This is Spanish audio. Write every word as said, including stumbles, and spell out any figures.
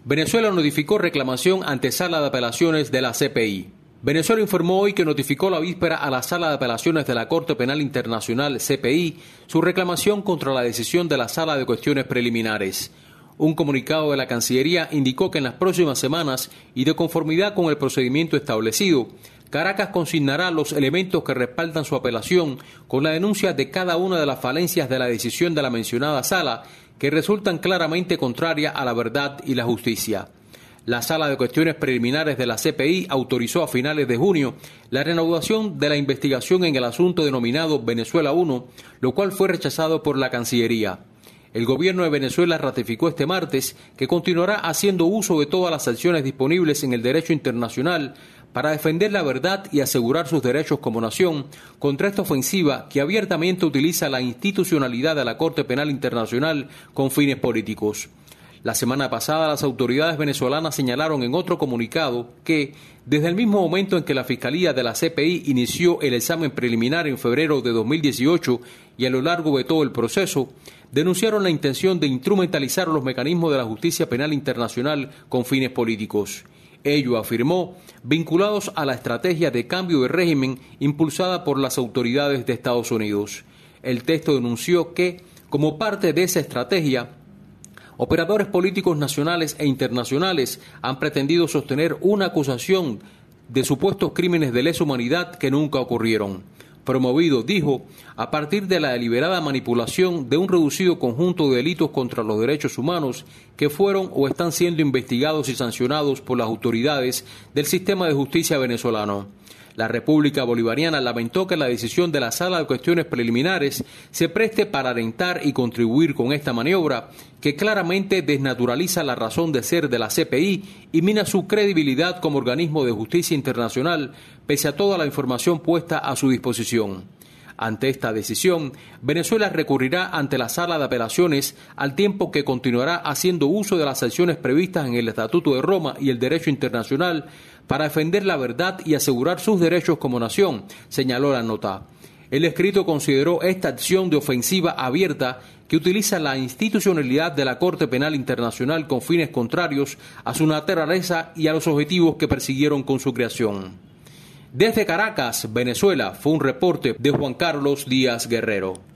Venezuela notificó reclamación ante Sala de Apelaciones de la C P I. Venezuela informó hoy que notificó la víspera a la Sala de Apelaciones de la Corte Penal Internacional C P I su reclamación contra la decisión de la Sala de Cuestiones Preliminares. Un comunicado de la Cancillería indicó que en las próximas semanas, y de conformidad con el procedimiento establecido, Caracas consignará los elementos que respaldan su apelación con la denuncia de cada una de las falencias de la decisión de la mencionada sala que resultan claramente contrarias a la verdad y la justicia. La Sala de Cuestiones Preliminares de la C P I autorizó a finales de junio la reanudación de la investigación en el asunto denominado Venezuela uno, lo cual fue rechazado por la Cancillería. El gobierno de Venezuela ratificó este martes que continuará haciendo uso de todas las sanciones disponibles en el derecho internacional para defender la verdad y asegurar sus derechos como nación contra esta ofensiva que abiertamente utiliza la institucionalidad de la Corte Penal Internacional con fines políticos. La semana pasada las autoridades venezolanas señalaron en otro comunicado que, desde el mismo momento en que la Fiscalía de la C P I inició el examen preliminar en febrero de dos mil dieciocho y a lo largo de todo el proceso, denunciaron la intención de instrumentalizar los mecanismos de la justicia penal internacional con fines políticos. Ello, afirmó, vinculados a la estrategia de cambio de régimen impulsada por las autoridades de Estados Unidos. El texto denunció que, como parte de esa estrategia, operadores políticos nacionales e internacionales han pretendido sostener una acusación de supuestos crímenes de lesa humanidad que nunca ocurrieron. Promovido, dijo, a partir de la deliberada manipulación de un reducido conjunto de delitos contra los derechos humanos que fueron o están siendo investigados y sancionados por las autoridades del sistema de justicia venezolano. La República Bolivariana lamentó que la decisión de la Sala de Cuestiones Preliminares se preste para alentar y contribuir con esta maniobra que claramente desnaturaliza la razón de ser de la C P I y mina su credibilidad como organismo de justicia internacional pese a toda la información puesta a su disposición. Ante esta decisión, Venezuela recurrirá ante la Sala de Apelaciones al tiempo que continuará haciendo uso de las sanciones previstas en el Estatuto de Roma y el derecho internacional para defender la verdad y asegurar sus derechos como nación, señaló la nota. El escrito consideró esta acción de ofensiva abierta que utiliza la institucionalidad de la Corte Penal Internacional con fines contrarios a su naturaleza y a los objetivos que persiguieron con su creación. Desde Caracas, Venezuela, fue un reporte de Juan Carlos Díaz Guerrero.